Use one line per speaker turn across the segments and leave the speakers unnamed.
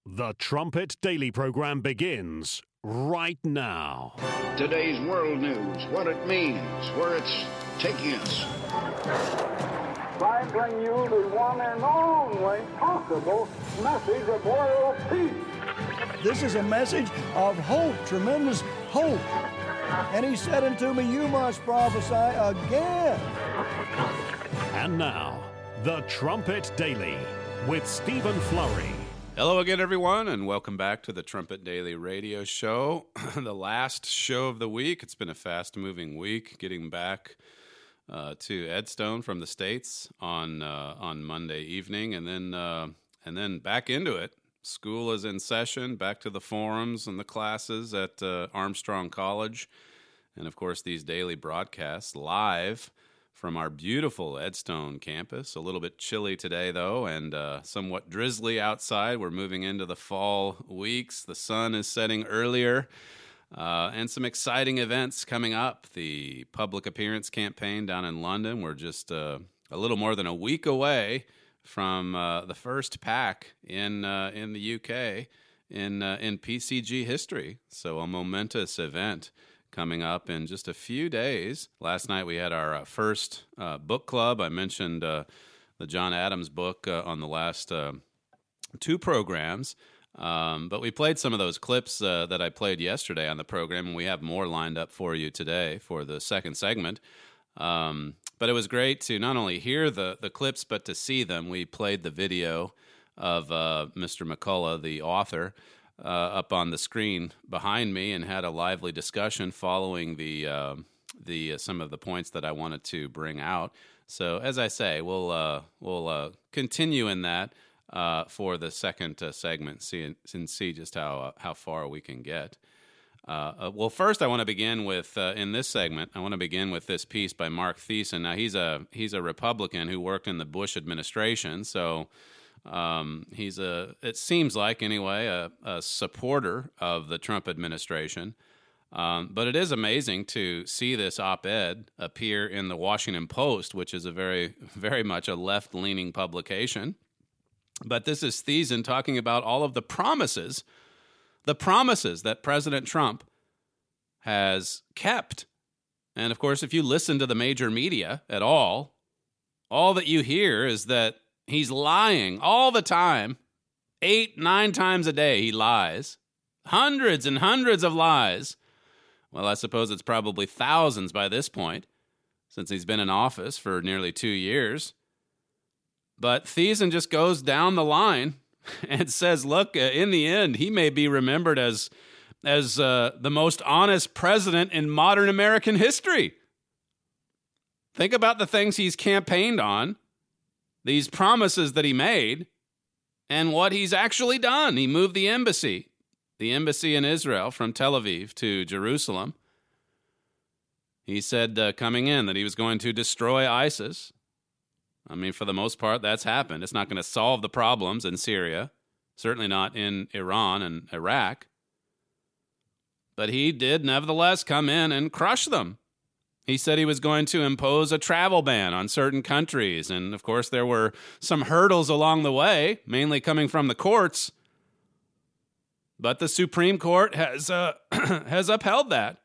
The Trumpet Daily program begins right now.
Today's world news, what it means, where it's taking us.
I bring you the one and only possible message of world peace.
This is a message of hope, tremendous hope. And he said unto me, you must prophesy again.
And now, The Trumpet Daily with Stephen Flurry.
Hello again, everyone, and welcome back to the Trumpet Daily radio show, the last show of the week. It's been a fast-moving week, getting back to Edstone from the States on Monday evening, and then back into it. School is in session, back to the forums and the classes at Armstrong College, and of course these daily broadcasts live from our beautiful Edstone campus. A little bit chilly today, though, and somewhat drizzly outside. We're moving into the fall weeks. The sun is setting earlier, and some exciting events coming up. The public appearance campaign down in London. We're just a little more than a week away from the first pack in the UK in PCG history. So a momentous event coming up in just a few days. Last night we had our first book club. I mentioned the John Adams book on the last two programs, but we played some of those clips that I played yesterday on the program, and we have more lined up for you today for the second segment. But it was great to not only hear the clips, but to see them. We played the video of Mr. McCullough, the author, up on the screen behind me, and had a lively discussion following the some of the points that I wanted to bring out. So, as I say, we'll continue in that for the second segment, and see just how far we can get. Well, first, I want to begin with in this segment. I want to begin with this piece by Mark Thiessen. Now, he's a Republican who worked in the Bush administration, so. It seems like anyway, a supporter of the Trump administration. But it is amazing to see this op-ed appear in the Washington Post, which is a very, very much a left-leaning publication. But this is Thiessen talking about all of the promises that President Trump has kept. And of course, if you listen to the major media at all that you hear is that he's lying all the time. 8-9 times a day he lies. Hundreds and hundreds of lies. Well, I suppose it's probably thousands by this point, since he's been in office for nearly 2 years. But Thiessen just goes down the line and says, look, in the end, he may be remembered as the most honest president in modern American history. Think about the things he's campaigned on, these promises that he made, and what he's actually done. He moved the embassy in Israel from Tel Aviv to Jerusalem. He said coming in that he was going to destroy ISIS. I mean, for the most part, that's happened. It's not going to solve the problems in Syria, certainly not in Iran and Iraq. But he did nevertheless come in and crush them. He said he was going to impose a travel ban on certain countries. And, of course, there were some hurdles along the way, mainly coming from the courts. But the Supreme Court has upheld that.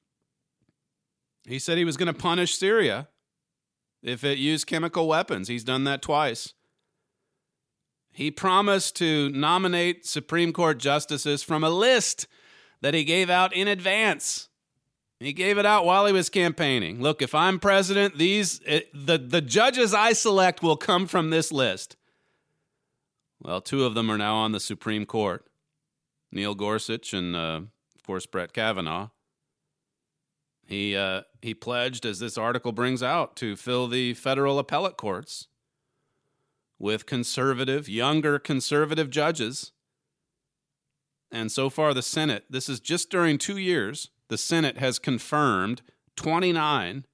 He said he was going to punish Syria if it used chemical weapons. He's done that twice. He promised to nominate Supreme Court justices from a list that he gave out in advance. He gave it out while he was campaigning. Look, if I'm president, the judges I select will come from this list. Well, 2 of them are now on the Supreme Court. Neil Gorsuch and, of course, Brett Kavanaugh. He pledged, as this article brings out, to fill the federal appellate courts with younger conservative judges. And so far, the Senate, this is just during 2 years, the Senate has confirmed 29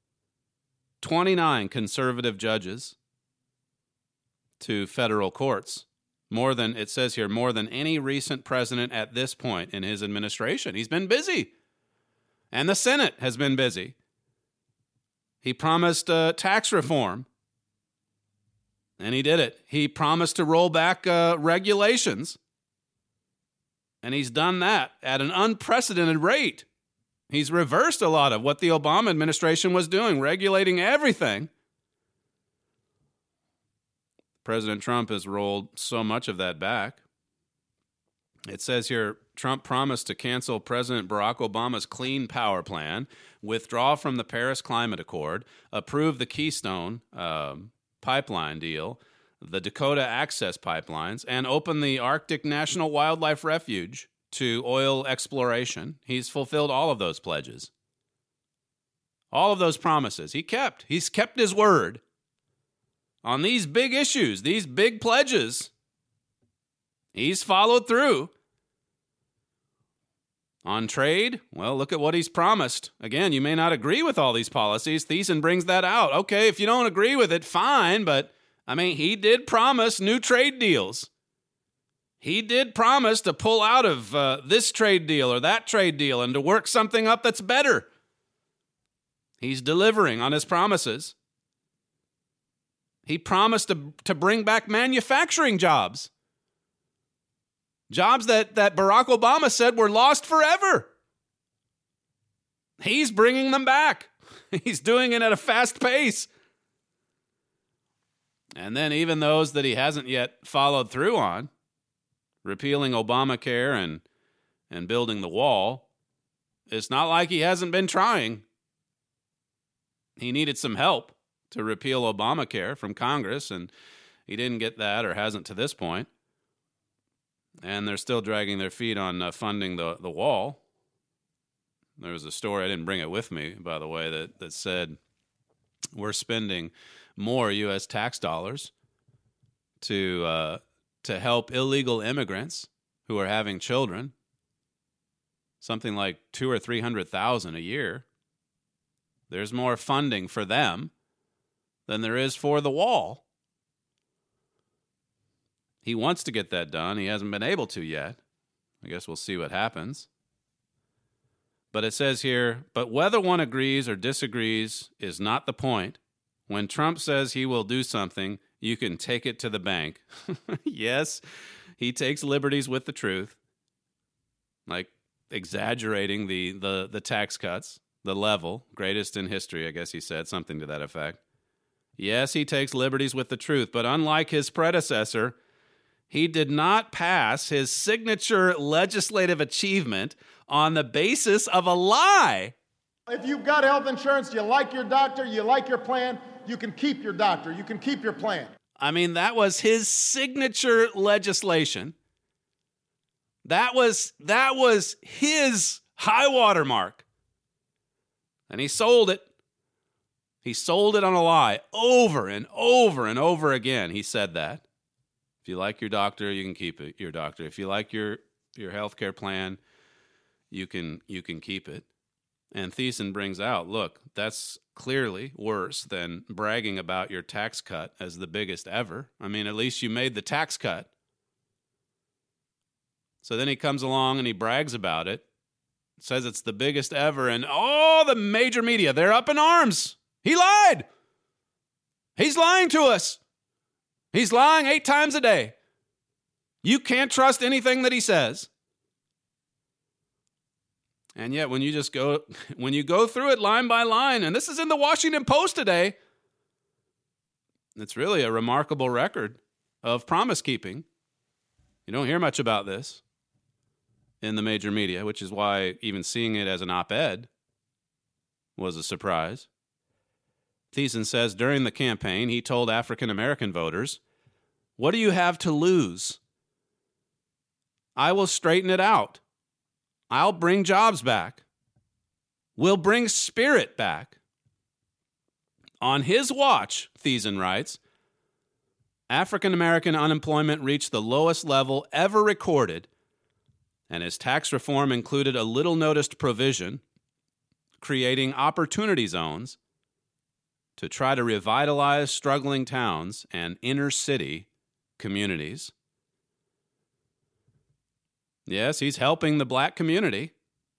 conservative judges to federal courts. More than, it says here, more than any recent president at this point in his administration. He's been busy. And the Senate has been busy. He promised tax reform. And he did it. He promised to roll back regulations And he's done that at an unprecedented rate. He's reversed a lot of what the Obama administration was doing, regulating everything. President Trump has rolled so much of that back. It says here, Trump promised to cancel President Barack Obama's Clean Power Plan, withdraw from the Paris Climate Accord, approve the Keystone pipeline deal, the Dakota Access pipelines, and open the Arctic National Wildlife Refuge to oil exploration. He's fulfilled all of those pledges. All of those promises he kept. He's kept his word. On these big issues, these big pledges, he's followed through. On trade, well, look at what he's promised. Again, you may not agree with all these policies. Thiessen brings that out. Okay, if you don't agree with it, fine, but I mean, he did promise new trade deals. He did promise to pull out of this trade deal or that trade deal and to work something up that's better. He's delivering on his promises. He promised to bring back manufacturing jobs. Jobs that Barack Obama said were lost forever. He's bringing them back. He's doing it at a fast pace. And then even those that he hasn't yet followed through on, repealing Obamacare and building the wall, it's not like he hasn't been trying. He needed some help to repeal Obamacare from Congress, and he didn't get that or hasn't to this point. And they're still dragging their feet on funding the wall. There was a story, I didn't bring it with me, by the way, that said we're spending more U.S. tax dollars to help illegal immigrants who are having children, something like 200,000 or 300,000 a year. There's more funding for them than there is for the wall. He wants to get that done. He hasn't been able to yet. I guess we'll see what happens. But it says here, but whether one agrees or disagrees is not the point. When Trump says he will do something, you can take it to the bank. Yes, he takes liberties with the truth, like exaggerating the tax cuts, the level, greatest in history, I guess he said, something to that effect. Yes, he takes liberties with the truth, but unlike his predecessor, he did not pass his signature legislative achievement on the basis of a lie.
If you've got health insurance, you like your doctor, you like your plan, you can keep your doctor, you can keep your plan.
I mean, that was his signature legislation. That was his high water mark. And he sold it. He sold it on a lie over and over and over again. He said that. If you like your doctor, you can keep it, your doctor. If you like your health care plan, you can keep it. And Thiessen brings out, look, that's clearly worse than bragging about your tax cut as the biggest ever. I mean, at least you made the tax cut. So then he comes along and he brags about it, says it's the biggest ever, and all the major media, they're up in arms. He lied. He's lying to us. He's lying 8 times a day. You can't trust anything that he says. And yet when you go through it line by line, and this is in the Washington Post today, it's really a remarkable record of promise keeping. You don't hear much about this in the major media, which is why even seeing it as an op-ed was a surprise. Thiessen says during the campaign, he told African-American voters, "What do you have to lose? I will straighten it out. I'll bring jobs back. We'll bring spirit back." On his watch, Thiessen writes, African-American unemployment reached the lowest level ever recorded, and his tax reform included a little-noticed provision creating opportunity zones to try to revitalize struggling towns and inner-city communities. Yes, he's helping the black community.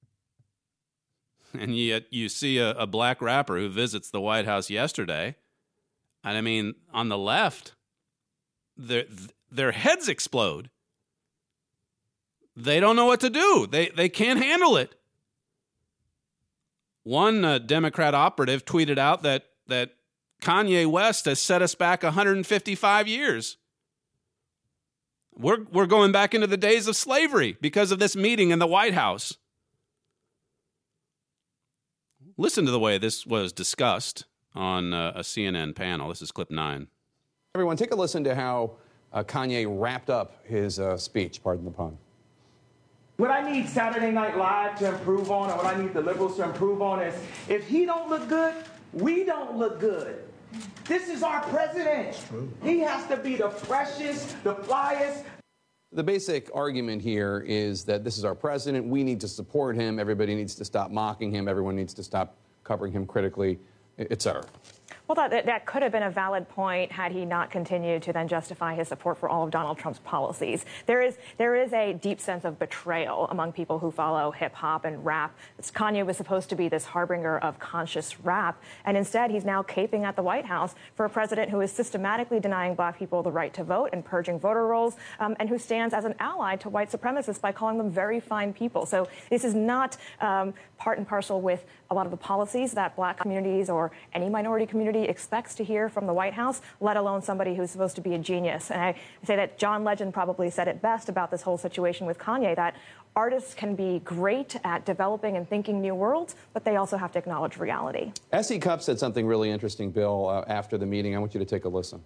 And yet you see a black rapper who visits the White House yesterday, and I mean, on the left, their heads explode. they don't know what to do. They can't handle it. One Democrat operative tweeted out that Kanye West has set us back 155 years. We're going back into the days of slavery because of this meeting in the White House. Listen to the way this was discussed on a CNN panel. This is clip 9.
Everyone, take a listen to how Kanye wrapped up his speech, pardon the pun.
What I need Saturday Night Live to improve on, and what I need the liberals to improve on is, if he don't look good, we don't look good. This is our president. He has to be the freshest, the flyest.
The basic argument here is that this is our president. We need to support him. Everybody needs to stop mocking him. Everyone needs to stop covering him critically, et cetera.
Well, that could have been a valid point had he not continued to then justify his support for all of Donald Trump's policies. There is a deep sense of betrayal among people who follow hip-hop and rap. Kanye was supposed to be this harbinger of conscious rap, and instead he's now caping at the White House for a president who is systematically denying black people the right to vote and purging voter rolls, and who stands as an ally to white supremacists by calling them very fine people. So this is not part and parcel with a lot of the policies that black communities or any minority community expects to hear from the White House, let alone somebody who's supposed to be a genius. And I say that John Legend probably said it best about this whole situation with Kanye, that artists can be great at developing and thinking new worlds, but they also have to acknowledge reality.
S.E. Cupp said something really interesting, Bill, after the meeting. I want you to take a listen.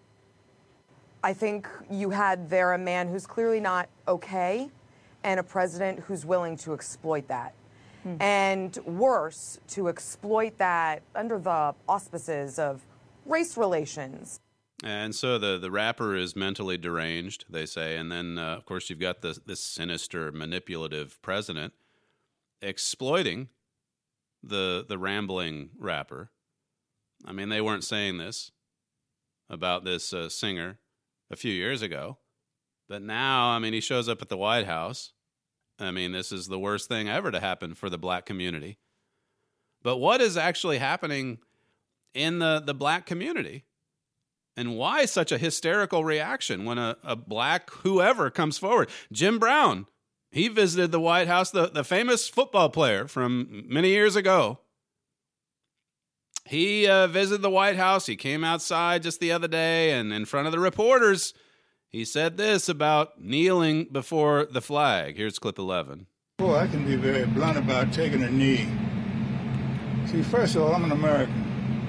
I think you had there a man who's clearly not okay and a president who's willing to exploit that. And worse, to exploit that under the auspices of race relations.
And so the rapper is mentally deranged, they say. And then, of course, you've got this sinister, manipulative president exploiting the rambling rapper. I mean, they weren't saying this about this singer a few years ago. But now, I mean, he shows up at the White House. I mean, this is the worst thing ever to happen for the black community. But what is actually happening in the black community? And why such a hysterical reaction when a black whoever comes forward? Jim Brown, he visited the White House, the famous football player from many years ago. He visited the White House. He came outside just the other day, and in front of the reporters, he said this about kneeling before the flag. Here's clip 11.
Boy, I can be very blunt about taking a knee. See, first of all, I'm an American.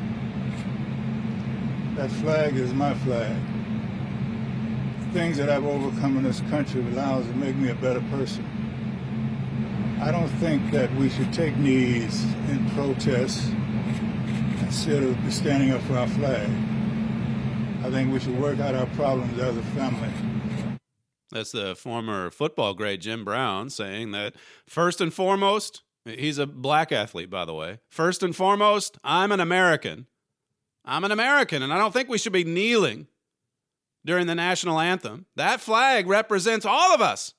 That flag is my flag. The things that I've overcome in this country allows to make me a better person. I don't think that we should take knees in protest instead of standing up for our flag. I think we should work out our problems as a family.
That's the former football great Jim Brown saying that first and foremost, he's a black athlete, by the way. First and foremost, I'm an American. I'm an American, and I don't think we should be kneeling during the national anthem. That flag represents all of us.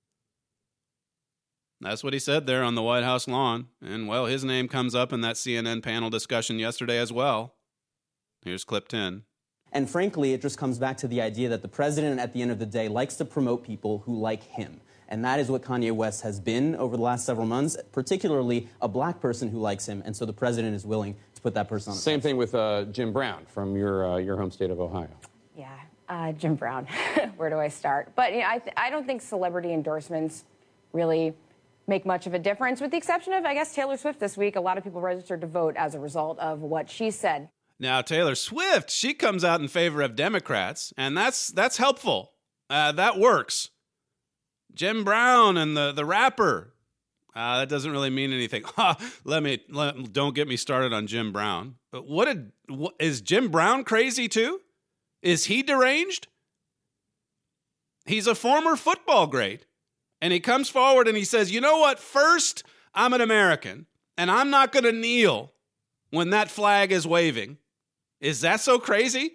That's what he said there on the White House lawn. And, well, his name comes up in that CNN panel discussion yesterday as well. Here's clip 10.
And frankly, it just comes back to the idea that the president, at the end of the day, likes to promote people who like him. And that is what Kanye West has been over the last several months, particularly a black person who likes him. And so the president is willing to put that person on the
Same thing with Jim Brown from your home state of Ohio.
Yeah, Jim Brown. Where do I start? But I don't think celebrity endorsements really make much of a difference, with the exception of, I guess, Taylor Swift this week. A lot of people registered to vote as a result of what she said.
Now, Taylor Swift, she comes out in favor of Democrats, and that's helpful. That works. Jim Brown and the rapper, that doesn't really mean anything. Don't get me started on Jim Brown. But is Jim Brown crazy too? Is he deranged? He's a former football great, and he comes forward and he says, you know what? First, I'm an American, and I'm not going to kneel when that flag is waving. Is that so crazy?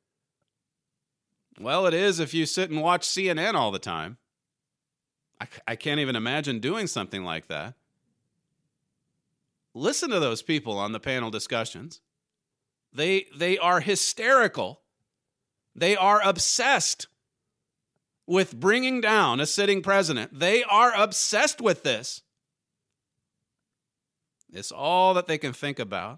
Well, it is if you sit and watch CNN all the time. I can't even imagine doing something like that. Listen to those people on the panel discussions. They are hysterical. They are obsessed. with bringing down a sitting president. They are obsessed with this. It's all that they can think about.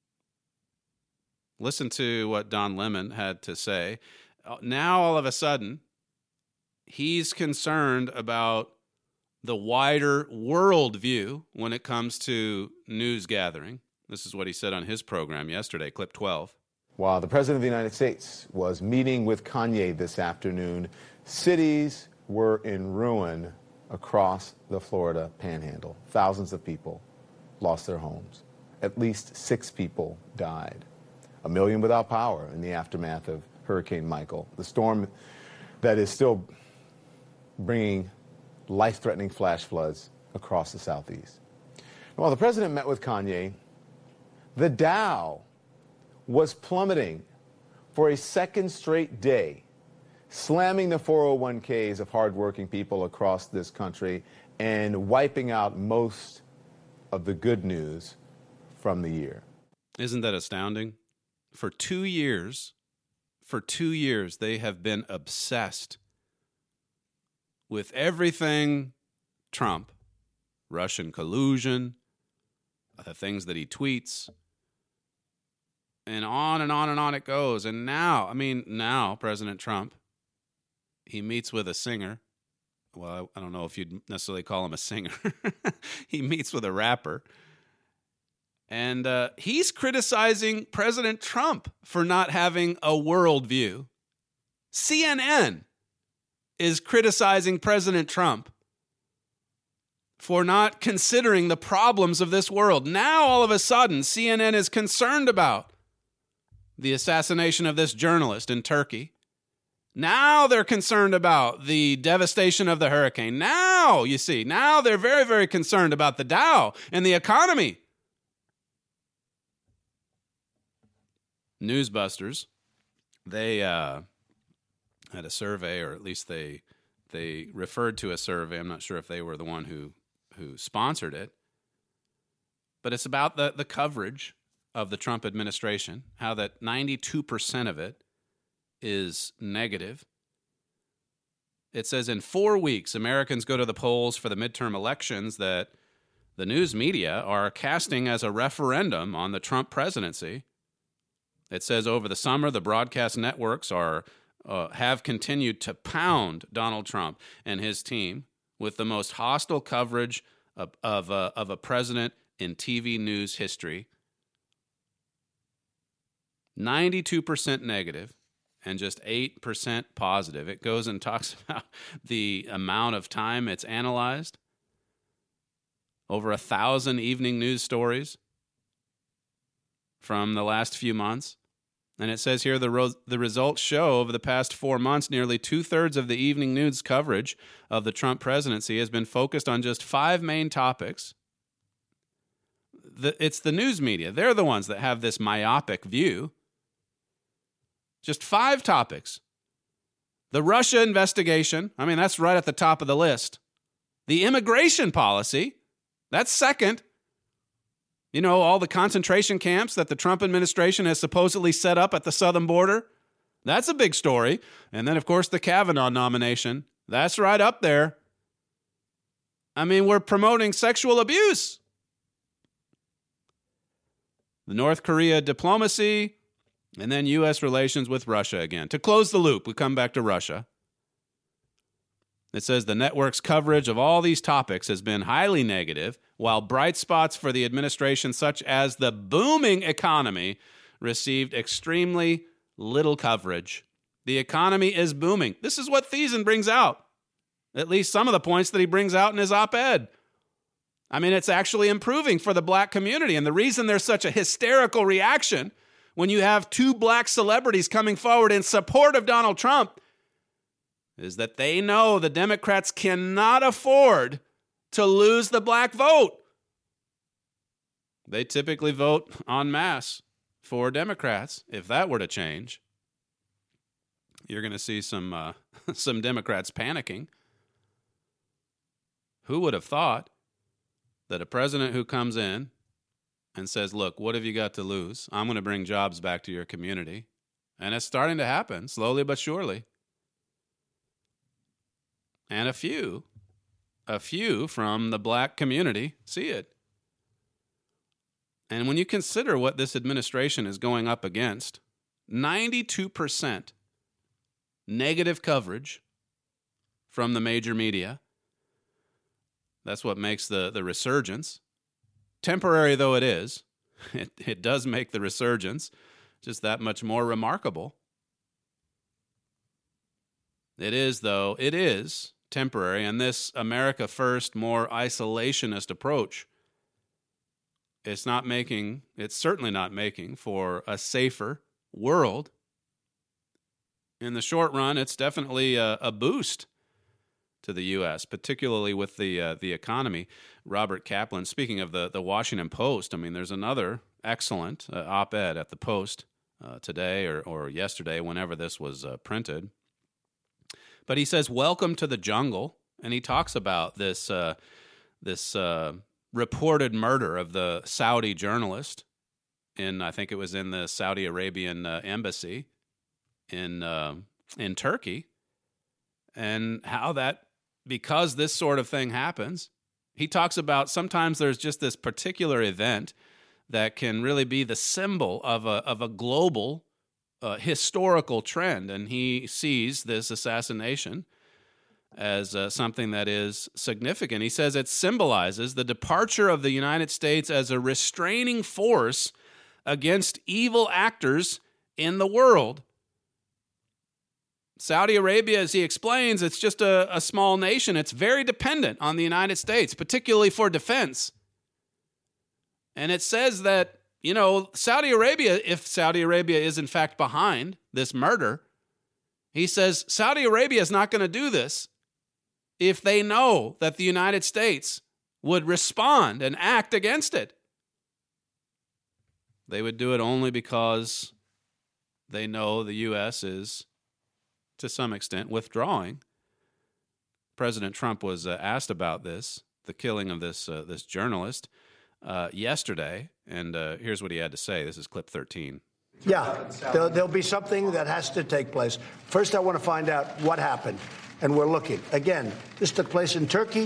Listen to what Don Lemon had to say. Now, all of a sudden, he's concerned about the wider world view when it comes to news gathering. This is what he said on his program yesterday, clip 12.
While the President of the United States was meeting with Kanye this afternoon, cities were in ruin across the Florida Panhandle. Thousands of people lost their homes. At least 6 people died. 1 million without power in the aftermath of Hurricane Michael, the storm that is still bringing life-threatening flash floods across the Southeast. While the president met with Kanye, the Dow was plummeting for a second straight day, slamming the 401ks of hardworking people across this country and wiping out most of the good news from the year.
Isn't that astounding? For 2 years, they have been obsessed with everything Trump, Russian collusion, the things that he tweets, and on and on and on it goes. And now President Trump, he meets with a singer. Well, I don't know if you'd necessarily call him a singer. He meets with a rapper. And he's criticizing President Trump for not having a worldview. CNN is criticizing President Trump for not considering the problems of this world. Now, all of a sudden, CNN is concerned about the assassination of this journalist in Turkey. Now they're concerned about the devastation of the hurricane. Now, you see, now they're very, very concerned about the Dow and the economy. Newsbusters, they had a survey, or at least they referred to a survey. I'm not sure if they were the one who sponsored it, but it's about the coverage of the Trump administration, how that 92% of it is negative. It says in 4 weeks, Americans go to the polls for the midterm elections that the news media are casting as a referendum on the Trump presidency. It says over the summer, the broadcast networks have continued to pound Donald Trump and his team with the most hostile coverage of a president in TV news history. 92% negative and just 8% positive. It goes and talks about the amount of time it's analyzed. Over 1,000 evening news stories from the last few months. And it says here the results show over the past 4 months, nearly 2/3 of the evening news coverage of the Trump presidency has been focused on just 5 main topics. It's the news media. They're the ones that have this myopic view. Just 5 topics. The Russia investigation, that's right at the top of the list. The immigration policy, that's second. You know, all the concentration camps that the Trump administration has supposedly set up at the southern border. That's a big story. And then, of course, the Kavanaugh nomination. That's right up there. We're promoting sexual abuse. The North Korea diplomacy, and then U.S. relations with Russia again. To close the loop, we come back to Russia. It says the network's coverage of all these topics has been highly negative, while bright spots for the administration, such as the booming economy, received extremely little coverage. The economy is booming. This is what Thiessen brings out, at least some of the points that he brings out in his op-ed. It's actually improving for the black community, and the reason there's such a hysterical reaction when you have 2 black celebrities coming forward in support of Donald Trump is that they know the Democrats cannot afford to lose the black vote. They typically vote en masse for Democrats. If that were to change, you're going to see some Democrats panicking. Who would have thought that a president who comes in and says, look, what have you got to lose? I'm going to bring jobs back to your community. And it's starting to happen, slowly but surely. And a few from the black community see it. And when you consider what this administration is going up against, 92% negative coverage from the major media. That's what makes the resurgence. Temporary though it is, it does make the resurgence just that much more remarkable. It is temporary, and this America First, more isolationist approach, it's certainly not making for a safer world. In the short run, it's definitely a boost to the U.S., particularly with the economy. Robert Kaplan, speaking of the Washington Post, I mean, there's another excellent op-ed at the Post today or yesterday, whenever this was printed. But he says, "Welcome to the jungle," and he talks about this reported murder of the Saudi journalist I think it was in the Saudi Arabian embassy in Turkey, and how that, because this sort of thing happens, he talks about sometimes there's just this particular event that can really be the symbol of a global historical trend, and he sees this assassination as something that is significant. He says it symbolizes the departure of the United States as a restraining force against evil actors in the world. Saudi Arabia, as he explains, it's just a small nation. It's very dependent on the United States, particularly for defense. And it says that, Saudi Arabia, if Saudi Arabia is in fact behind this murder, he says Saudi Arabia is not going to do this if they know that the United States would respond and act against it. They would do it only because they know the U.S. is, to some extent, withdrawing. President Trump was asked about this, the killing of this journalist, yesterday, and here's what he had to say. This is clip 13.
Yeah, there'll be something that has to take place. First, I want to find out what happened, and we're looking. Again, this took place in Turkey,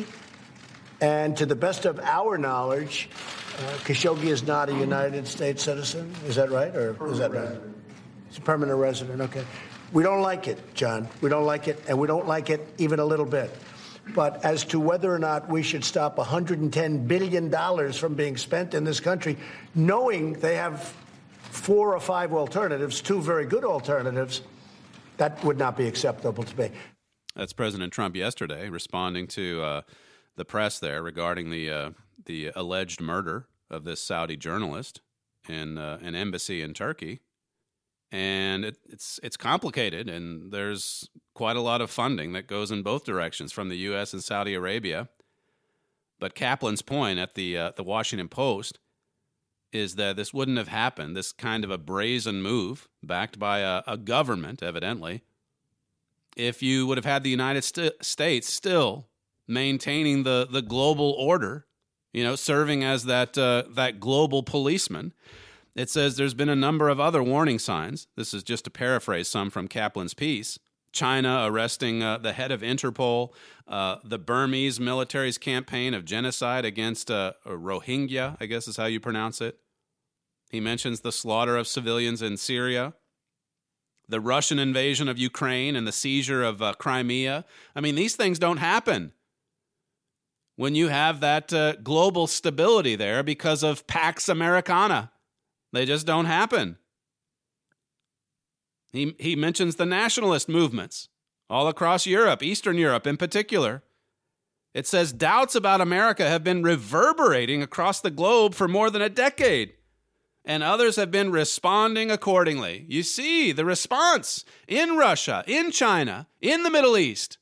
and to the best of our knowledge, Khashoggi is not a United States citizen. Is that right, or is that right? He's a permanent resident, okay. We don't like it, John. We don't like it, and we don't like it even a little bit. But as to whether or not we should stop $110 billion from being spent in this country, knowing they have 4 or 5 alternatives, 2 very good alternatives, that would not be acceptable to me.
That's President Trump yesterday responding to the press there regarding the alleged murder of this Saudi journalist in an embassy in Turkey. And it's complicated, and there's quite a lot of funding that goes in both directions from the U.S. and Saudi Arabia. But Kaplan's point at the Washington Post is that this wouldn't have happened, this kind of a brazen move backed by a government, evidently, if you would have had the United States still maintaining the global order, serving as that global policeman. It says there's been a number of other warning signs. This is just to paraphrase some from Kaplan's piece. China arresting the head of Interpol, the Burmese military's campaign of genocide against Rohingya, I guess is how you pronounce it. He mentions the slaughter of civilians in Syria, the Russian invasion of Ukraine and the seizure of Crimea. I mean, these things don't happen when you have that global stability there because of Pax Americana. They just don't happen. He mentions the nationalist movements all across Europe, Eastern Europe in particular. It says doubts about America have been reverberating across the globe for more than a decade, and others have been responding accordingly. You see the response in Russia, in China, in the Middle East.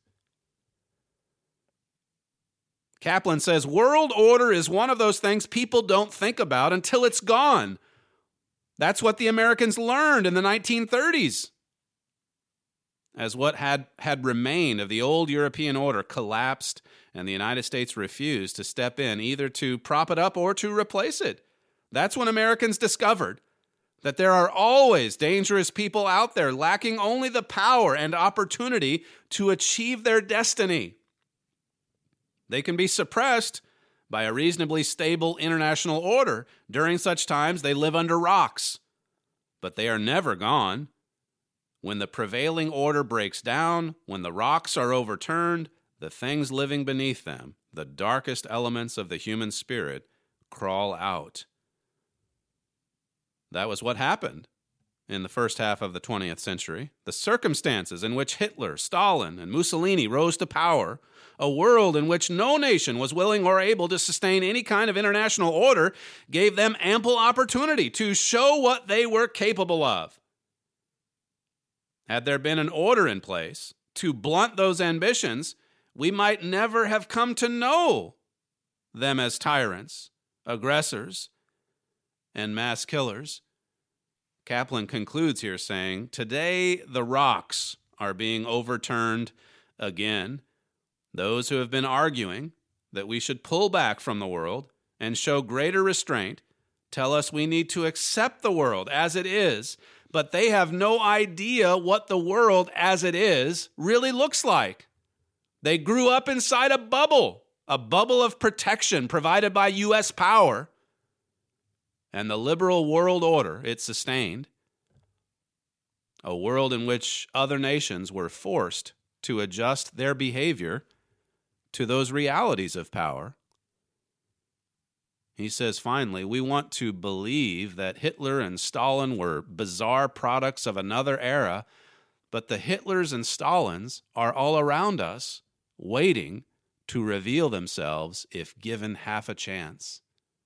Kaplan says world order is one of those things people don't think about until it's gone. That's what the Americans learned in the 1930s. As what had remained of the old European order collapsed and the United States refused to step in either to prop it up or to replace it. That's when Americans discovered that there are always dangerous people out there lacking only the power and opportunity to achieve their destiny. They can be suppressed by a reasonably stable international order. During such times, they live under rocks, but they are never gone. When the prevailing order breaks down, when the rocks are overturned, the things living beneath them, the darkest elements of the human spirit, crawl out. That was what happened in the first half of the 20th century. The circumstances in which Hitler, Stalin, and Mussolini rose to power, a world in which no nation was willing or able to sustain any kind of international order, gave them ample opportunity to show what they were capable of. Had there been an order in place to blunt those ambitions, we might never have come to know them as tyrants, aggressors, and mass killers. Kaplan concludes here saying, "Today the rocks are being overturned again. Those who have been arguing that we should pull back from the world and show greater restraint tell us we need to accept the world as it is, but they have no idea what the world as it is really looks like. They grew up inside a bubble of protection provided by U.S. power and the liberal world order it sustained, a world in which other nations were forced to adjust their behavior to those realities of power." He says, finally, we want to believe that Hitler and Stalin were bizarre products of another era, but the Hitlers and Stalins are all around us, waiting to reveal themselves if given half a chance.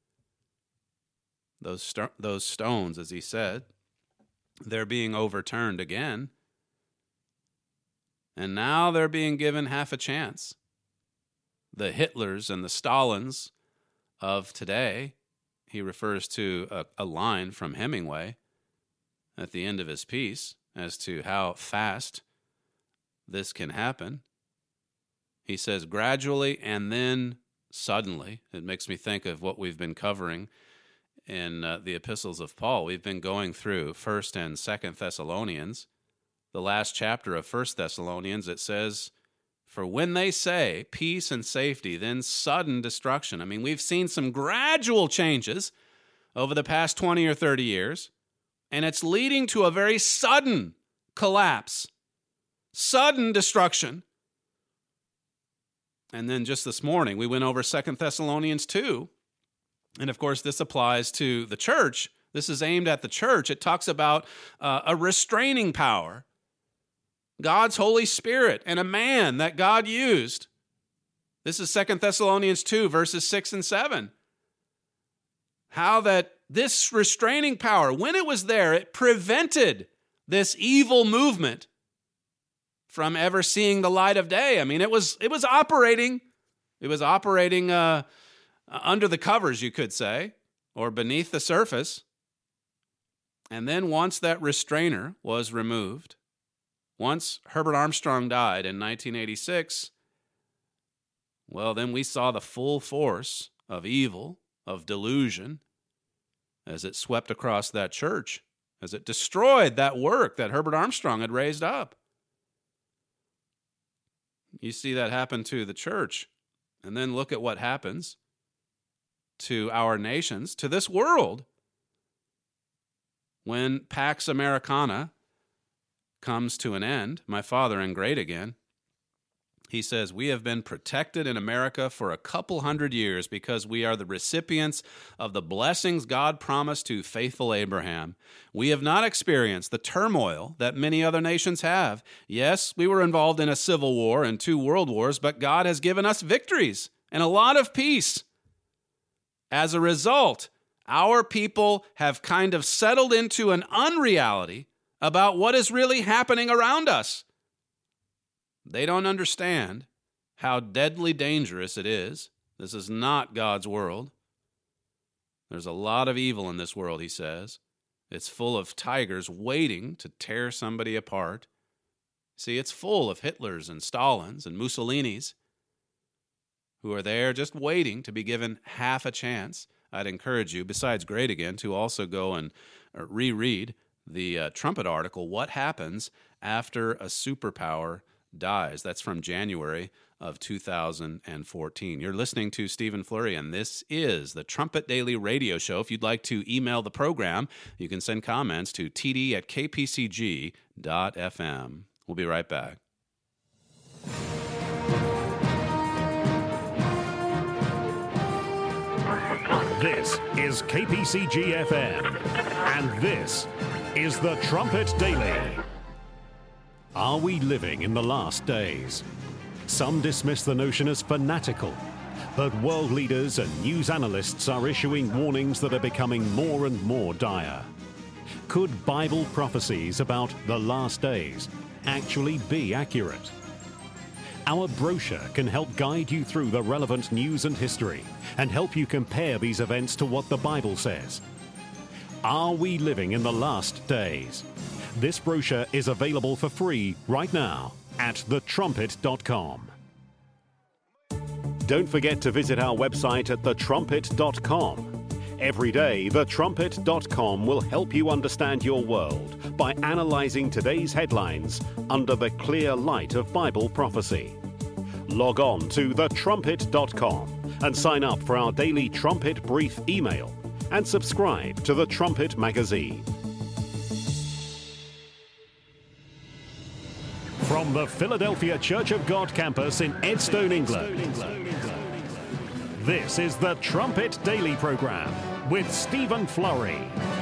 Those stones, as he said, they're being overturned again, and now they're being given half a chance. The Hitlers and the Stalins of today, he refers to a line from Hemingway at the end of his piece as to how fast this can happen. He says, gradually and then suddenly. It makes me think of what we've been covering in the epistles of Paul. We've been going through 1st and 2nd Thessalonians. The last chapter of 1st Thessalonians, it says, "For when they say peace and safety, then sudden destruction." I mean, we've seen some gradual changes over the past 20 or 30 years, and it's leading to a very sudden collapse, sudden destruction. And then just this morning, we went over 2 Thessalonians 2. And of course, this applies to the church. This is aimed at the church. It talks about a restraining power, God's Holy Spirit, and a man that God used. This is 2 Thessalonians 2, verses 6 and 7. How that this restraining power, when it was there, it prevented this evil movement from ever seeing the light of day. I mean, it was operating. It was operating under the covers, you could say, or beneath the surface. And then once that restrainer was removed, once Herbert Armstrong died in 1986, well, then we saw the full force of evil, of delusion, as it swept across that church, as it destroyed that work that Herbert Armstrong had raised up. You see that happen to the church, and then look at what happens to our nations, to this world, when Pax Americana comes to an end. My father in great again. He says, we have been protected in America for a couple hundred years because we are the recipients of the blessings God promised to faithful Abraham. We have not experienced the turmoil that many other nations have. Yes, we were involved in a civil war and 2 world wars, but God has given us victories and a lot of peace. As a result, our people have kind of settled into an unreality about what is really happening around us. They don't understand how deadly dangerous it is. This is not God's world. There's a lot of evil in this world, he says. It's full of tigers waiting to tear somebody apart. See, it's full of Hitlers and Stalins and Mussolinis who are there just waiting to be given half a chance. I'd encourage you, besides Great Again, to also go and reread the Trumpet article, What Happens After a Superpower dies. That's from January of 2014. You're listening to Stephen Flurry, and this is the Trumpet Daily Radio Show. If you'd like to email the program, you can send comments to td@kpcg.fm. We'll be right back.
This is KPCG-FM, and this is the Trumpet Daily. Are we living in the last days? Some dismiss the notion as fanatical, but world leaders and news analysts are issuing warnings that are becoming more and more dire. Could Bible prophecies about the last days actually be accurate? Our brochure can help guide you through the relevant news and history and help you compare these events to what the Bible says. Are we living in the last days? This brochure is available for free right now at thetrumpet.com. Don't forget to visit our website at thetrumpet.com. Every day, thetrumpet.com will help you understand your world by analyzing today's headlines under the clear light of Bible prophecy. Log on to thetrumpet.com and sign up for our daily Trumpet Brief email and subscribe to the Trumpet magazine. From the Philadelphia Church of God campus in Edstone, England, this is the Trumpet Daily Program with Stephen Flurry.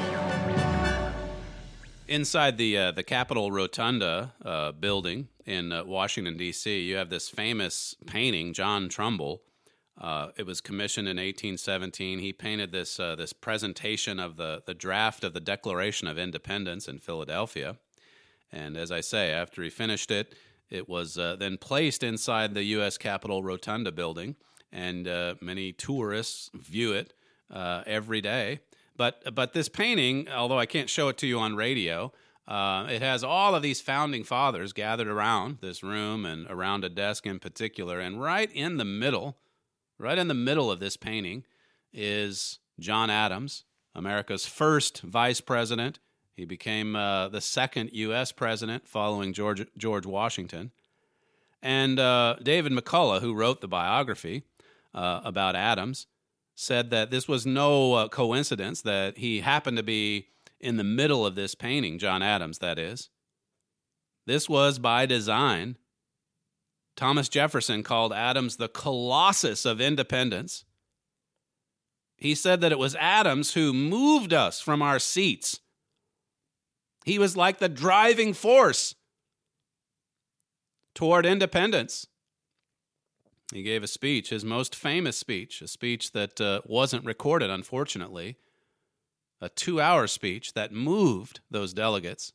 Inside the Capitol Rotunda building in Washington, D.C., you have this famous painting, John Trumbull. It was commissioned in 1817. He painted this presentation of the draft of the Declaration of Independence in Philadelphia. And as I say, after he finished it, it was then placed inside the U.S. Capitol Rotunda building, and many tourists view it every day. But this painting, although I can't show it to you on radio, it has all of these founding fathers gathered around this room and around a desk in particular. And right in the middle of this painting is John Adams, America's first vice president. He became the second U.S. president following George Washington. And David McCullough, who wrote the biography about Adams, said that this was no coincidence that he happened to be in the middle of this painting, John Adams, that is. This was by design. Thomas Jefferson called Adams the Colossus of independence. He said that it was Adams who moved us from our seats. He was like the driving force toward independence. He gave a speech, his most famous speech, a speech that wasn't recorded, unfortunately, a 2-hour speech that moved those delegates.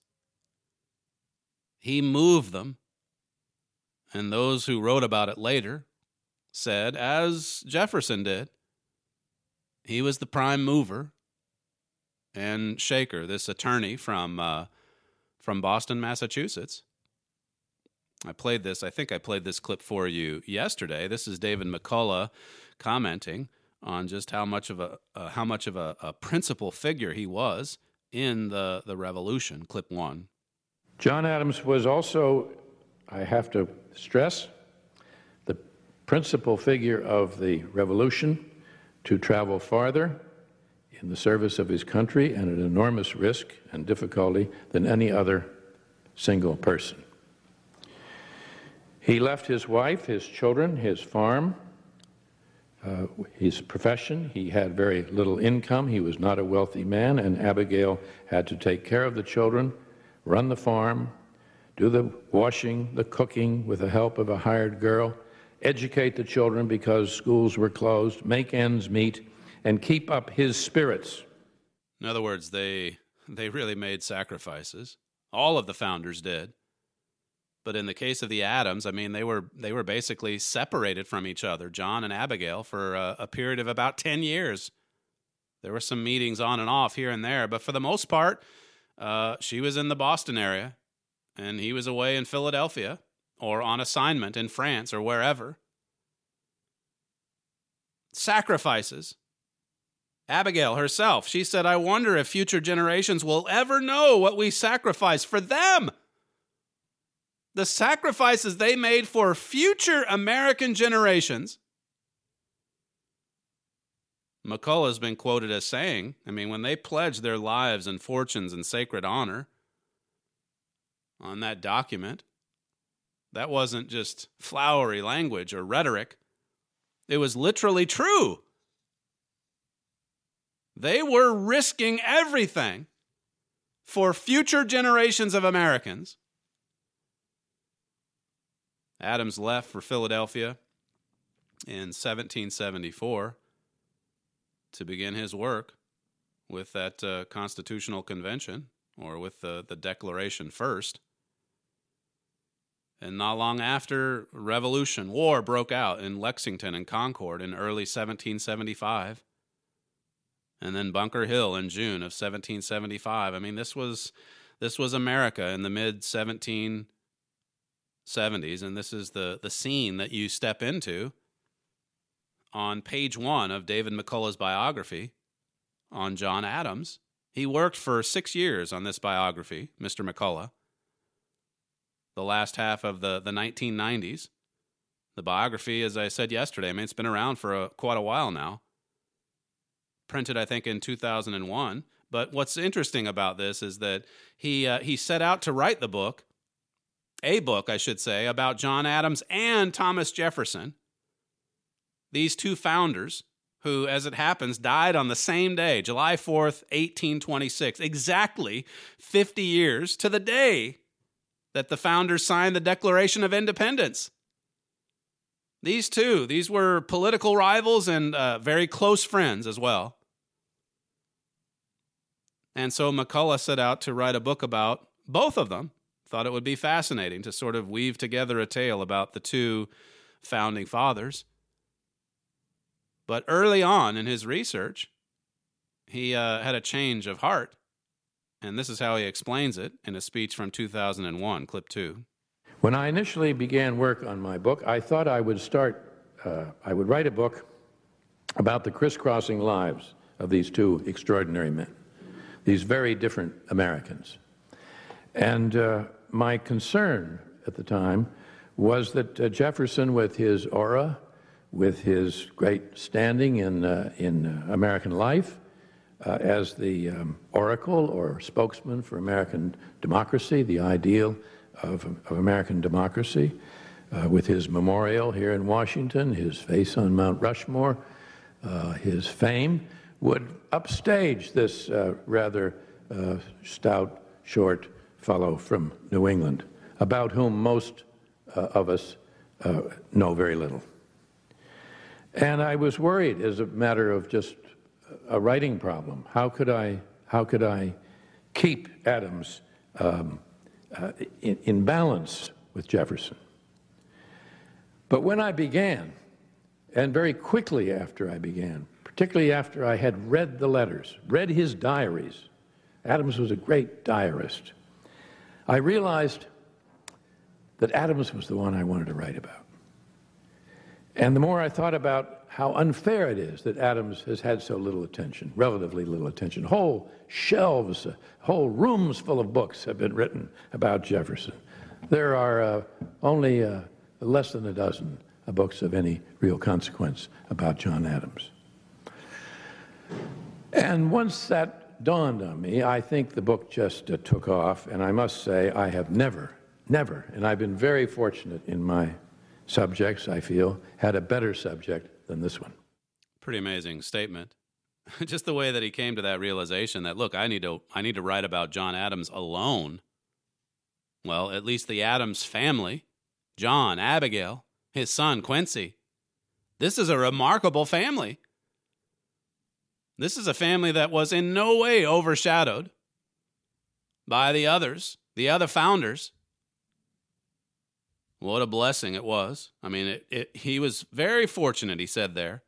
He moved them, and those who wrote about it later said, as Jefferson did, he was the prime mover. And Shaker, this attorney from Boston, Massachusetts. I think I played this clip for you yesterday. This is David McCullough commenting on just how much of a principal figure he was in the revolution. Clip 1.
John Adams was also, I have to stress, the principal figure of the revolution to travel farther in the service of his country and at enormous risk and difficulty than any other single person. He left his wife, his children, his farm, his profession. He had very little income. He was not a wealthy man, and Abigail had to take care of the children, run the farm, do the washing, the cooking with the help of a hired girl, educate the children because schools were closed, make ends meet, and keep up his spirits.
In other words, they really made sacrifices. All of the founders did. But in the case of the Adams, I mean, they were basically separated from each other, John and Abigail, for a period of about 10 years. There were some meetings on and off here and there, but for the most part, she was in the Boston area, and he was away in Philadelphia or on assignment in France or wherever. Sacrifices. Abigail herself, she said, I wonder if future generations will ever know what we sacrificed for them. the sacrifices they made for future American generations. McCullough's been quoted as saying, I mean, when they pledged their lives and fortunes in sacred honor on that document, that wasn't just flowery language or rhetoric. It was literally true. They were risking everything for future generations of Americans. Adams left for Philadelphia in 1774 to begin his work with that Constitutional Convention, or with the Declaration first. And not long after, war broke out in Lexington and Concord in early 1775. And then Bunker Hill in June of 1775. I mean, this was America in the mid-1770s, and this is the scene that you step into on page 1 of David McCullough's biography on John Adams. He worked for 6 years on this biography, Mr. McCullough, the last half of the 1990s. The biography, as I said yesterday, I mean, it's been around for quite a while now. Printed, I think, in 2001. But what's interesting about this is that he set out to write a book, I should say, about John Adams and Thomas Jefferson, these two founders who, as it happens, died on the same day, July 4th, 1826, exactly 50 years to the day that the founders signed the Declaration of Independence. These were political rivals and very close friends as well. And so McCullough set out to write a book about both of them. Thought it would be fascinating to sort of weave together a tale about the two founding fathers. But early on in his research, he had a change of heart. And this is how he explains it in a speech from 2001, clip 2.
When I initially began work on my book, I thought I would write a book about the crisscrossing lives of these two extraordinary men, these very different Americans. And my concern at the time was that Jefferson, with his aura, with his great standing in American life, as the oracle or spokesman for American democracy, the ideal of American democracy, with his memorial here in Washington, his face on Mount Rushmore, his fame, would upstage this rather stout, short fellow from New England, about whom most of us know very little. And I was worried, as a matter of just a writing problem. How could I keep Adams in balance with Jefferson? But when I began, and very quickly after I began, particularly after I had read the letters, read his diaries — Adams was a great diarist — I realized that Adams was the one I wanted to write about. And the more I thought about how unfair it is that Adams has had so little attention, relatively little attention. Whole shelves, whole rooms full of books have been written about Jefferson. There are only less than a dozen books of any real consequence about John Adams. And once that dawned on me, I think the book just took off, and I must say I have never, and I've been very fortunate in my subjects, I feel, had a better subject than this one.
Pretty amazing statement. Just the way that he came to that realization that, look, I need to write about John Adams alone. Well, at least the Adams family, John, Abigail, his son, Quincy. This is a remarkable family. This is a family that was in no way overshadowed by the others, the other founders. What a blessing it was. I mean, he was very fortunate, he said there.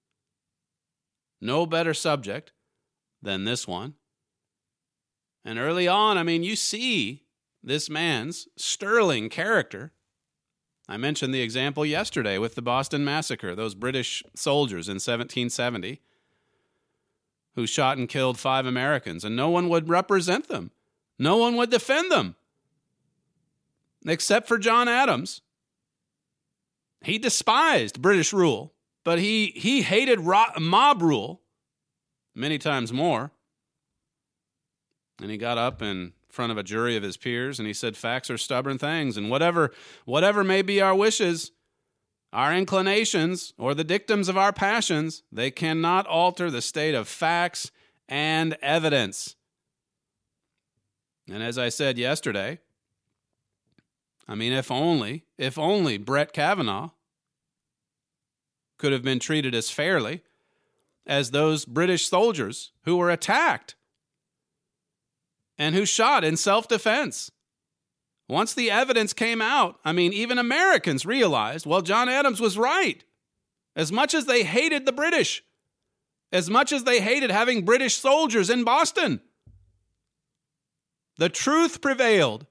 No better subject than this one. And early on, I mean, you see this man's sterling character. I mentioned the example yesterday with the Boston Massacre, those British soldiers in 1770 who shot and killed 5 Americans, and no one would represent them. No one would defend them. except for John Adams. He despised British rule, but he hated mob rule many times more. And he got up in front of a jury of his peers and he said, facts are stubborn things, and whatever may be our wishes, our inclinations, or the dictums of our passions, they cannot alter the state of facts and evidence. And as I said yesterday, I mean, if only Brett Kavanaugh could have been treated as fairly as those British soldiers who were attacked and who shot in self-defense. Once the evidence came out, I mean, even Americans realized, well, John Adams was right. As much as they hated the British, as much as they hated having British soldiers in Boston, the truth prevailed.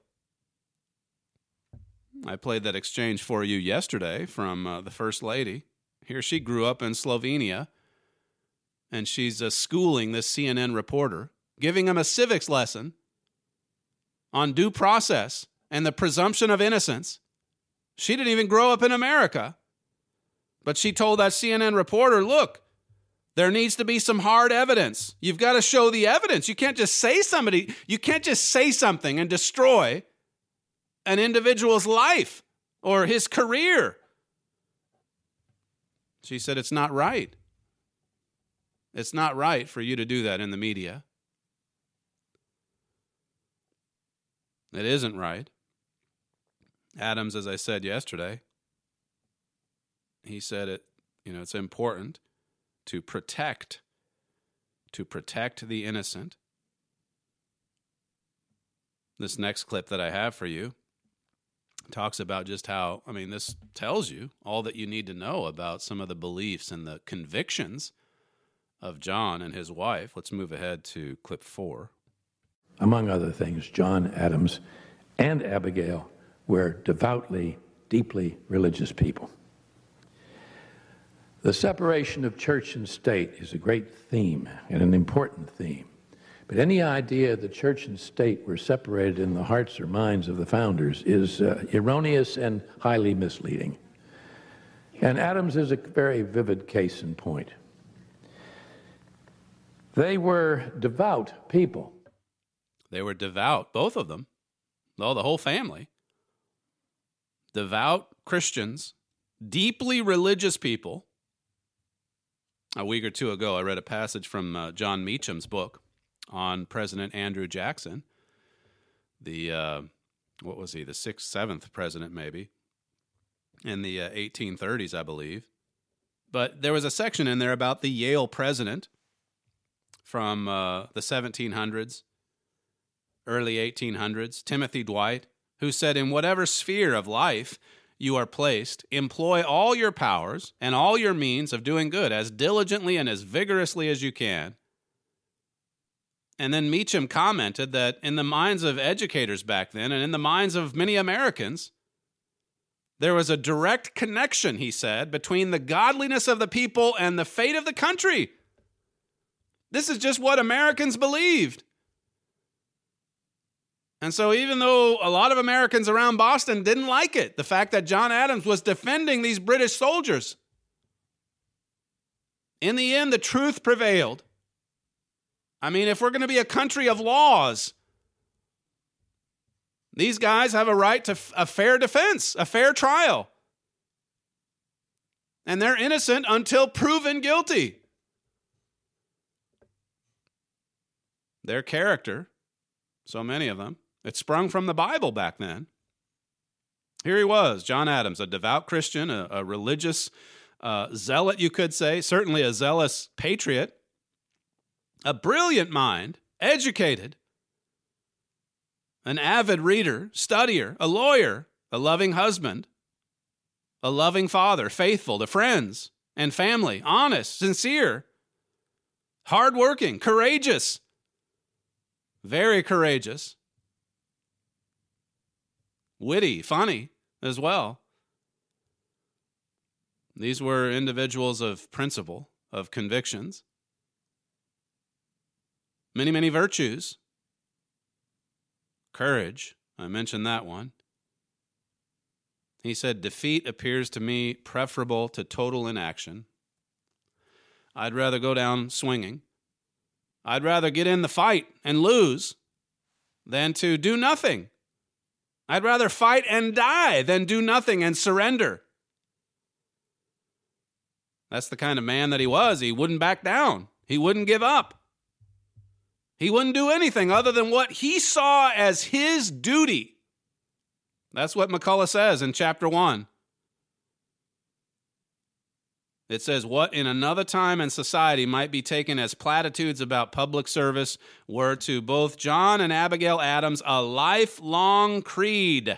I played that exchange for you yesterday from the First Lady. Here she grew up in Slovenia, and she's schooling this CNN reporter, giving him a civics lesson on due process and the presumption of innocence. She didn't even grow up in America, but she told that CNN reporter, look, there needs to be some hard evidence. You've got to show the evidence. You can't just say something and destroy an individual's life or his career. She said, it's not right. It's not right for you to do that in the media. It isn't right. Adams, as I said yesterday, he said it's important to protect the innocent. This next clip that I have for you talks about just how, this tells you all that you need to know about some of the beliefs and the convictions of John and his wife. Let's move ahead to clip 4.
Among other things, John Adams and Abigail were devoutly, deeply religious people. The separation of church and state is a great theme and an important theme. But any idea that church and state were separated in the hearts or minds of the founders is erroneous and highly misleading. And Adams is a very vivid case in point. They were devout people.
They were devout, both of them. Well, the whole family. Devout Christians, deeply religious people. A week or two ago, I read a passage from John Meacham's book on President Andrew Jackson, the 6th, 7th president maybe, in the 1830s, I believe. But there was a section in there about the Yale president from the 1700s, early 1800s, Timothy Dwight, who said, in whatever sphere of life you are placed, employ all your powers and all your means of doing good as diligently and as vigorously as you can. And then Meacham commented that in the minds of educators back then and in the minds of many Americans, there was a direct connection, he said, between the godliness of the people and the fate of the country. This is just what Americans believed. And so even though a lot of Americans around Boston didn't like it, the fact that John Adams was defending these British soldiers, in the end, the truth prevailed. If we're going to be a country of laws, these guys have a right to a fair defense, a fair trial. And they're innocent until proven guilty. Their character, so many of them, it sprung from the Bible back then. Here he was, John Adams, a devout Christian, a religious zealot, you could say, certainly a zealous patriot, a brilliant mind, educated, an avid reader, studier, a lawyer, a loving husband, a loving father, faithful to friends and family, honest, sincere, hardworking, courageous, very courageous, witty, funny as well. These were individuals of principle, of convictions, many, many virtues. Courage, I mentioned that one. He said, defeat appears to me preferable to total inaction. I'd rather go down swinging. I'd rather get in the fight and lose than to do nothing. I'd rather fight and die than do nothing and surrender. That's the kind of man that he was. He wouldn't back down. He wouldn't give up. He wouldn't do anything other than what he saw as his duty. That's what McCullough says in chapter 1. It says, what in another time and society might be taken as platitudes about public service were to both John and Abigail Adams a lifelong creed.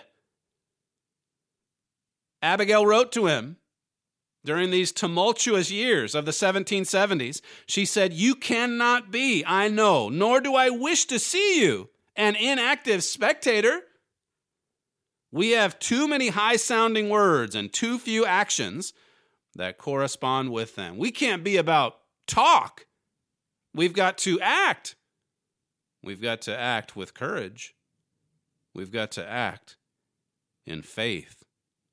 Abigail wrote to him during these tumultuous years of the 1770s. She said, you cannot be, I know, nor do I wish to see you, an inactive spectator. We have too many high-sounding words and too few actions that correspond with them. We can't be about talk. We've got to act. We've got to act with courage. We've got to act in faith.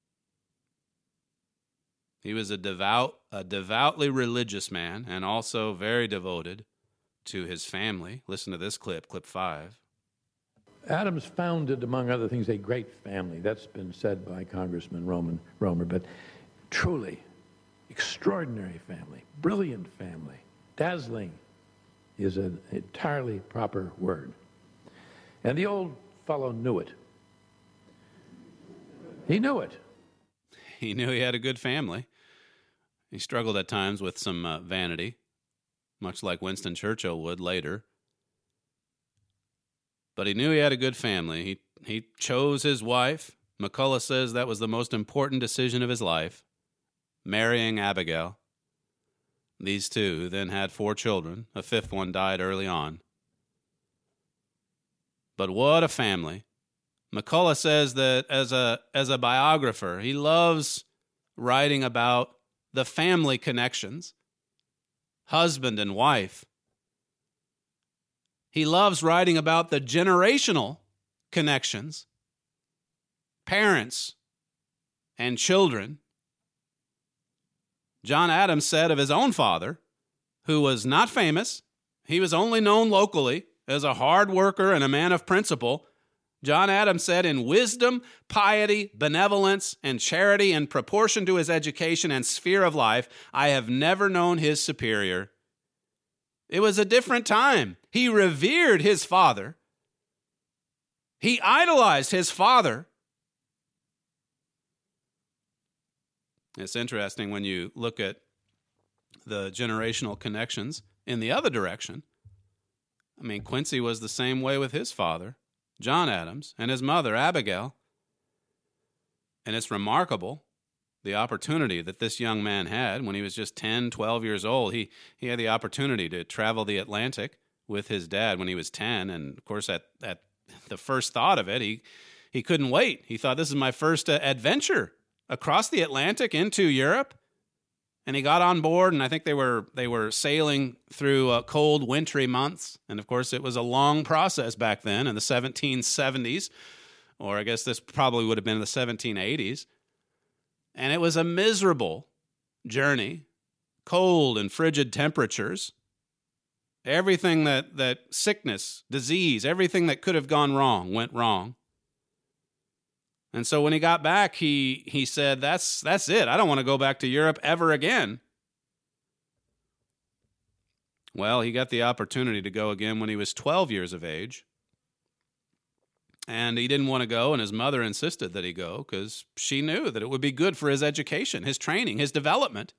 He was a devoutly religious man, and also very devoted to his family. Listen to this clip, clip 5.
Adams founded, among other things, a great family. That's been said by Congressman Romer, but truly extraordinary family, brilliant family, dazzling is an entirely proper word. And the old fellow knew it. He knew it.
He knew he had a good family. He struggled at times with some vanity, much like Winston Churchill would later. But he knew he had a good family. He chose his wife. McCullough says that was the most important decision of his life, marrying Abigail. These two then had 4 children. A 5th one died early on. But what a family. McCullough says that as a biographer, he loves writing about the family connections, husband and wife. He loves writing about the generational connections, parents and children. John Adams said of his own father, who was not famous, he was only known locally as a hard worker and a man of principle. John Adams said, in wisdom, piety, benevolence, and charity in proportion to his education and sphere of life, I have never known his superior. It was a different time. He revered his father. He idolized his father. It's interesting when you look at the generational connections in the other direction. I mean, Quincy was the same way with his father, John Adams, and his mother, Abigail. And it's remarkable the opportunity that this young man had when he was just 10, 12 years old. He had the opportunity to travel the Atlantic with his dad when he was 10. And, of course, at the first thought of it, he couldn't wait. He thought, this is my first adventure across the Atlantic into Europe. And he got on board, and I think they were sailing through cold, wintry months. And, of course, it was a long process back then in the 1770s, or I guess this probably would have been in the 1780s. And it was a miserable journey, cold and frigid temperatures. Everything that sickness, disease, everything that could have gone wrong went wrong. And so when he got back, he said, that's it. I don't want to go back to Europe ever again. Well, he got the opportunity to go again when he was 12 years of age. And he didn't want to go, and his mother insisted that he go because she knew that it would be good for his education, his training, his development.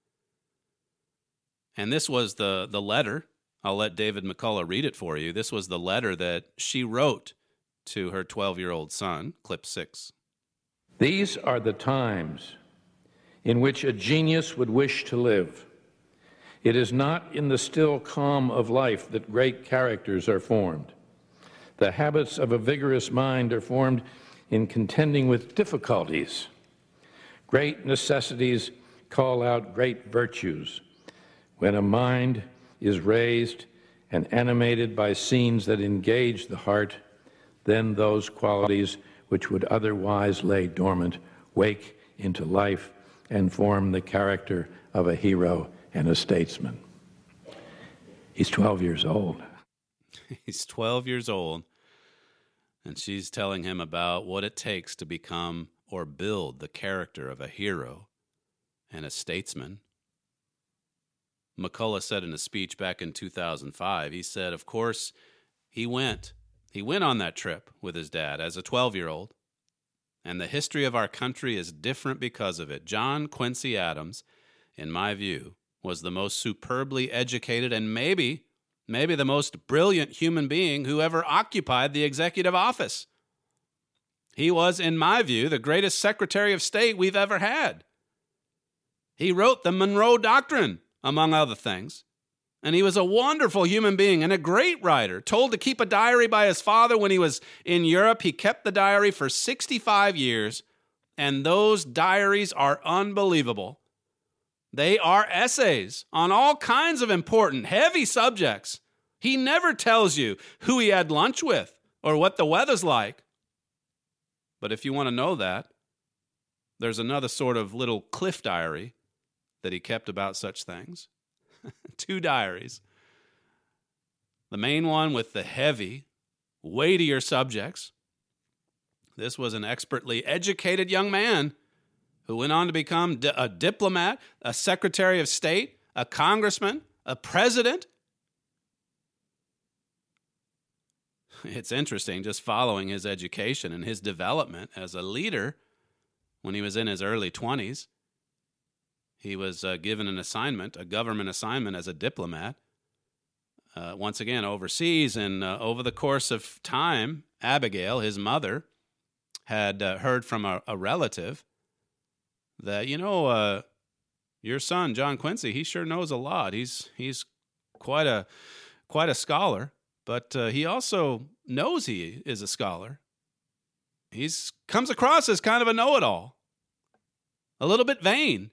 And this was the letter. I'll let David McCullough read it for you. This was the letter that she wrote to her 12-year-old son, clip 6.
These are the times in which a genius would wish to live. It is not in the still calm of life that great characters are formed. The habits of a vigorous mind are formed in contending with difficulties. Great necessities call out great virtues. When a mind is raised and animated by scenes that engage the heart, then those qualities which would otherwise lay dormant wake into life and form the character of a hero and a statesman. He's 12 years old.
He's 12 years old, and she's telling him about what it takes to become or build the character of a hero and a statesman. McCullough said in a speech back in 2005, he said, of course, he went on that trip with his dad as a 12-year-old, and the history of our country is different because of it. John Quincy Adams, in my view, was the most superbly educated and maybe the most brilliant human being who ever occupied the executive office. He was, in my view, the greatest Secretary of State we've ever had. He wrote the Monroe Doctrine, among other things. And he was a wonderful human being and a great writer, told to keep a diary by his father when he was in Europe. He kept the diary for 65 years, and those diaries are unbelievable. They are essays on all kinds of important, heavy subjects. He never tells you who he had lunch with or what the weather's like. But if you want to know that, there's another sort of little cliff diary that he kept about such things. 2 diaries. The main one with the heavy, weightier subjects. This was an expertly educated young man who went on to become a diplomat, a Secretary of State, a congressman, a president. It's interesting just following his education and his development as a leader when he was in his early 20s. He was given an assignment, a government assignment as a diplomat, once again overseas. And over the course of time, Abigail, his mother, had heard from a relative that, your son, John Quincy, he sure knows a lot. He's quite a scholar, but he also knows he is a scholar. He comes across as kind of a know-it-all, a little bit vain.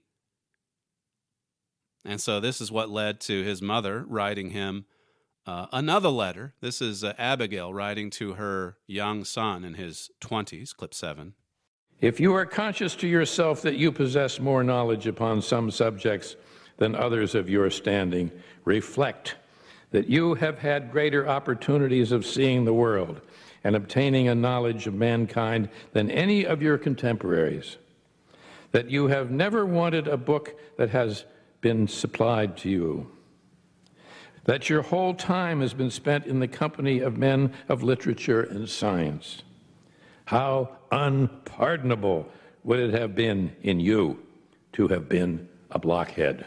And so this is what led to his mother writing him another letter. This is Abigail writing to her young son in his 20s, clip 7.
If you are conscious to yourself that you possess more knowledge upon some subjects than others of your standing, reflect that you have had greater opportunities of seeing the world and obtaining a knowledge of mankind than any of your contemporaries, that you have never wanted a book that has been supplied to you, that your whole time has been spent in the company of men of literature and science. How unpardonable would it have been in you to have been a blockhead?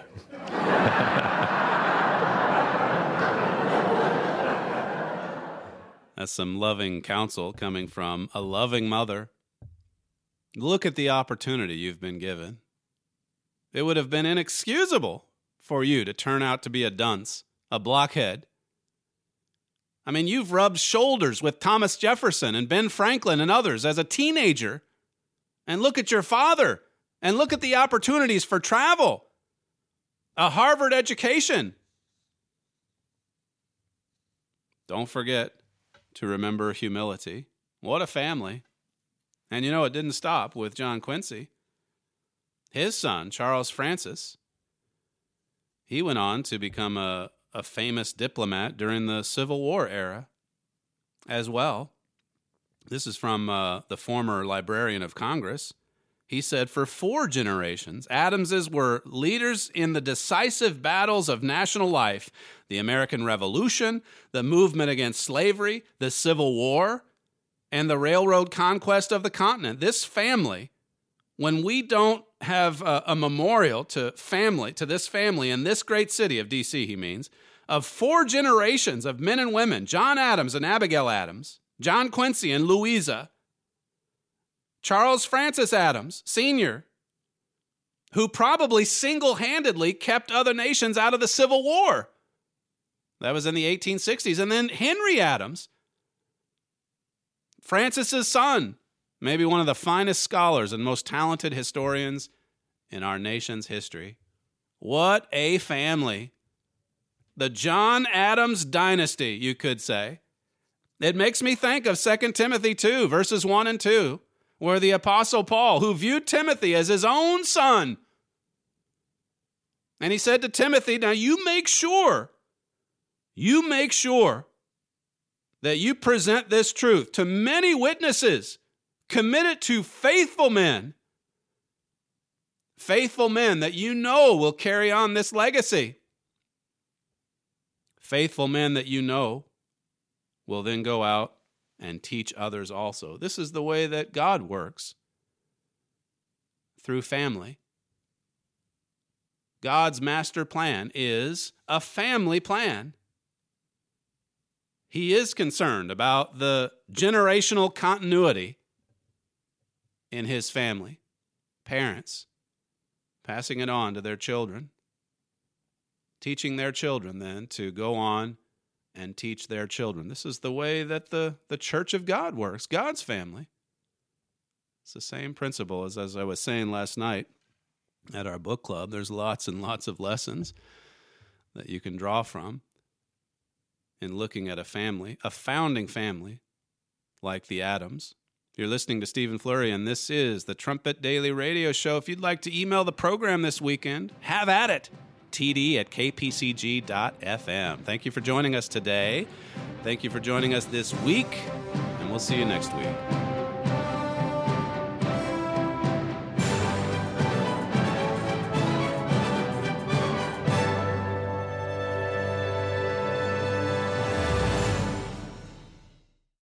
That's some loving counsel coming from a loving mother. Look at the opportunity you've been given. It would have been inexcusable for you to turn out to be a dunce, a blockhead. I mean, you've rubbed shoulders with Thomas Jefferson and Ben Franklin and others as a teenager. And look at your father, and look at the opportunities for travel, a Harvard education. Don't forget to remember humility. What a family. And it didn't stop with John Quincy. His son, Charles Francis, he went on to become a famous diplomat during the Civil War era as well. This is from the former Librarian of Congress. He said, for 4 generations, Adamses were leaders in the decisive battles of national life, the American Revolution, the movement against slavery, the Civil War, and the railroad conquest of the continent. This family, when we don't have a memorial to this family in this great city of D.C., he means, of 4 generations of men and women, John Adams and Abigail Adams, John Quincy and Louisa, Charles Francis Adams, Sr., who probably single-handedly kept other nations out of the Civil War. That was in the 1860s. And then Henry Adams, Francis's son, maybe one of the finest scholars and most talented historians in our nation's history. What a family. The John Adams dynasty, you could say. It makes me think of 2 Timothy 2, verses 1 and 2, where the Apostle Paul, who viewed Timothy as his own son, and he said to Timothy, now you make sure that you present this truth to many witnesses, commit it to faithful men that you know will carry on this legacy. Faithful men that you know will then go out and teach others also. This is the way that God works, through family. God's master plan is a family plan. He is concerned about the generational continuity in his family. Parents passing it on to their children, teaching their children then to go on and teach their children. This is the way that the Church of God works, God's family. It's the same principle as I was saying last night at our book club. There's lots and lots of lessons that you can draw from in looking at a family, a founding family like the Adams. You're listening to Stephen Flurry, and this is the Trumpet Daily Radio Show. If you'd like to email the program this weekend, have at it. td@kpcg.fm. Thank you for joining us today. Thank you for joining us this week, and we'll see you next week.